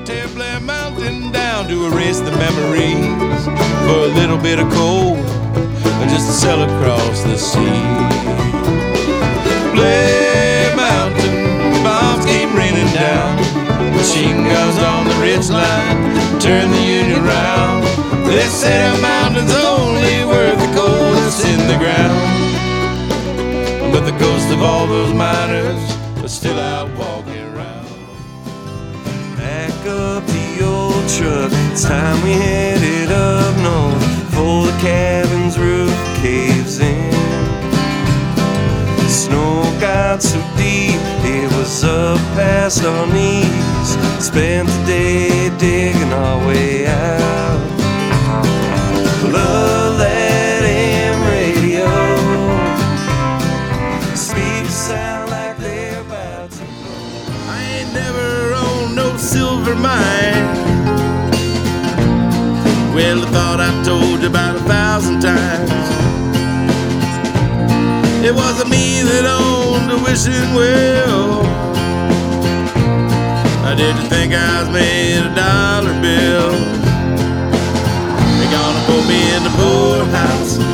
tear Blair Mountain down to erase the memories for a little bit of coal and just to sail across the sea. Blair Mountain, bombs came raining down. Machine guns on the ridge line turned the Union round. They said our mountain's only worth the coal that's in the ground. But the ghosts of all those miners are still out walking around. Back up the old truck, it's time we headed up north before the cabin's roof caves in. The snow got so deep, it was up past our knees. Spent the day digging our way out. Love that AM radio. Speakers sound like they're about to blow. I ain't never owned no silver mine. Well, I thought I told you about 1,000 times. It wasn't me that owned the wishing well. I didn't think I was made of dollar bills. They're gonna put me in the poorhouse.